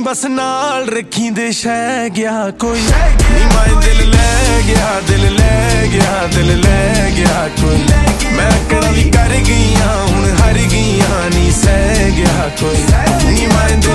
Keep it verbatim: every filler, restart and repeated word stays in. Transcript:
बस नाल रखी दे शै गया कोई नी माए दिल ले गया दिल ले गया दिल ले गया कोई मैं कड़ा भी कर गईयां हुण हार गईयां नी सह गया कोई नी माए दिल